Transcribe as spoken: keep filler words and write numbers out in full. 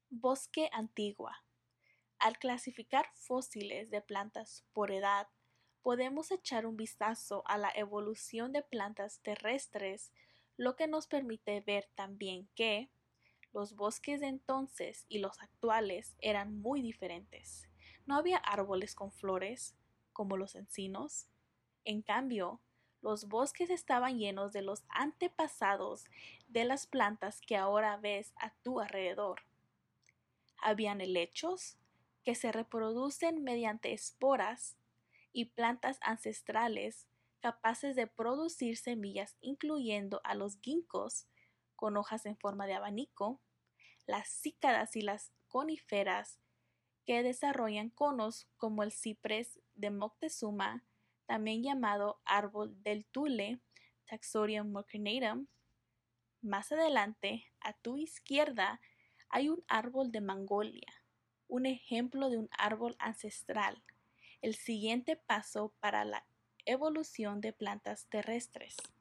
Bosque antigua. Al clasificar fósiles de plantas por edad, podemos echar un vistazo a la evolución de plantas terrestres, lo que nos permite ver también que los bosques de entonces y los actuales eran muy diferentes. No había árboles con flores, como los encinos. En cambio, los bosques estaban llenos de los antepasados de las plantas que ahora ves a tu alrededor. Habían helechos, que se reproducen mediante esporas, y plantas ancestrales capaces de producir semillas, incluyendo a los ginkgos con hojas en forma de abanico, las cícadas y las coníferas que desarrollan conos como el ciprés de Moctezuma, también llamado árbol del tule, Taxodium mocernatum. Más adelante, a tu izquierda, hay un árbol de Mongolia, un ejemplo de un árbol ancestral, el siguiente paso para la evolución de plantas terrestres.